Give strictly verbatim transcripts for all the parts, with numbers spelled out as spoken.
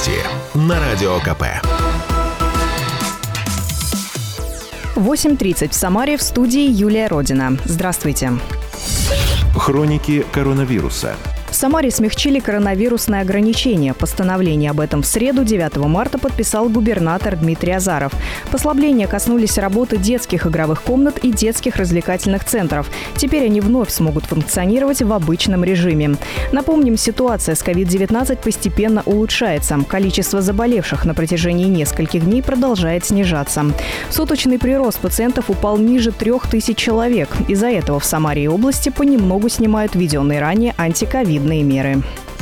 Новости на Радио КП. восемь тридцать в Самаре, в студии Юлия Родина. Здравствуйте. Хроники коронавируса. В Самаре смягчили коронавирусные ограничения. Постановление об этом в среду, девятого марта, подписал губернатор Дмитрий Азаров. Послабления коснулись работы детских игровых комнат и детских развлекательных центров. Теперь они вновь смогут функционировать в обычном режиме. Напомним, ситуация с ковид девятнадцать постепенно улучшается. Количество заболевших на протяжении нескольких дней продолжает снижаться. Суточный прирост пациентов упал ниже трех тысяч человек. Из-за этого в Самаре и области понемногу снимают введенные ранее антиковидные меры.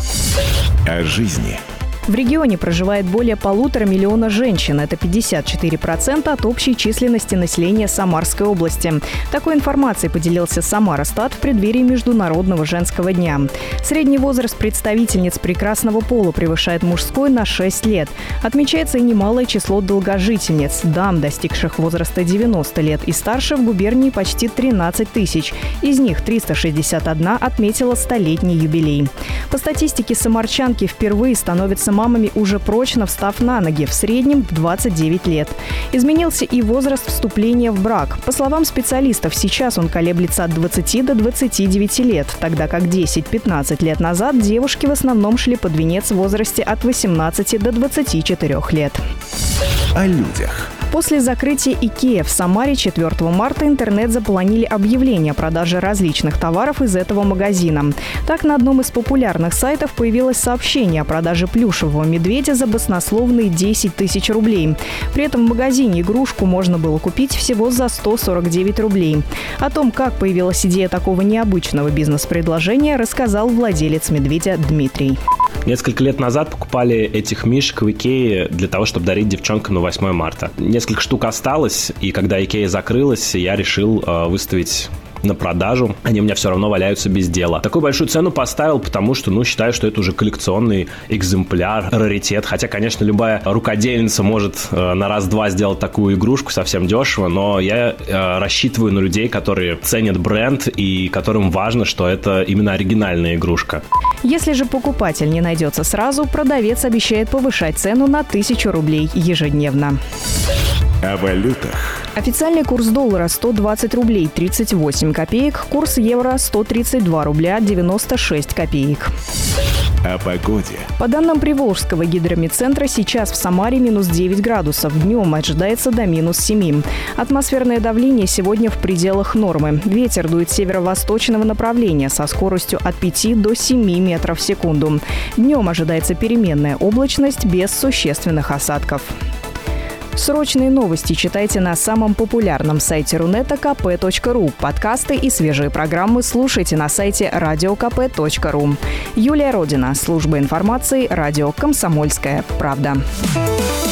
О жизни. В регионе проживает более полутора миллиона женщин. Это пятьдесят четыре процента от общей численности населения Самарской области. Такой информацией поделился Самара-Стат в преддверии Международного женского дня. Средний возраст представительниц прекрасного пола превышает мужской на шесть лет. Отмечается и немалое число долгожительниц. Дам, достигших возраста девяносто лет и старше, в губернии почти тринадцать тысяч. Из них триста шестьдесят одна отметила столетний юбилей. По статистике, самарчанки впервые становятся мамами, уже прочно встав на ноги, в среднем в двадцать девять лет. Изменился и возраст вступления в брак. По словам специалистов, сейчас он колеблется от двадцати до двадцати девяти лет, тогда как десять-пятнадцать лет назад девушки в основном шли под венец в возрасте от восемнадцати до двадцати четырёх лет. О людях. После закрытия Икеа в Самаре четвёртого марта интернет заполонили объявления о продаже различных товаров из этого магазина. Так, на одном из популярных сайтов появилось сообщение о продаже плюшевого медведя за баснословные десять тысяч рублей. При этом в магазине игрушку можно было купить всего за сто сорок девять рублей. О том, как появилась идея такого необычного бизнес-предложения, рассказал владелец медведя Дмитрий. Несколько лет назад покупали этих мишек в Икее для того, чтобы дарить девчонкам на восьмое марта. Несколько штук осталось, и когда Икея закрылась, я решил э, выставить на продажу. Они у меня все равно валяются без дела. Такую большую цену поставил, потому что, ну, считаю, что это уже коллекционный экземпляр, раритет. Хотя, конечно, любая рукодельница может э, на раз-два сделать такую игрушку совсем дешево, но я э, рассчитываю на людей, которые ценят бренд и которым важно, что это именно оригинальная игрушка. Если же покупатель не найдется сразу, продавец обещает повышать цену на тысячу рублей ежедневно. О валютах. Официальный курс доллара сто двадцать рублей тридцать восемь копеек, курс евро сто тридцать два рубля девяносто шесть копеек. О погоде. По данным Приволжского гидромедцентра, сейчас в Самаре минус девять градусов, днем ожидается до минус семи. Атмосферное давление сегодня в пределах нормы. Ветер дует северо-восточного направления со скоростью от пяти до семи метров в секунду. Днем ожидается переменная облачность без существенных осадков. Срочные новости читайте на самом популярном сайте Рунета ка пэ точка ру. Подкасты и свежие программы слушайте на сайте радио ка пэ точка ру. Юлия Родина, служба информации, радио «Комсомольская правда».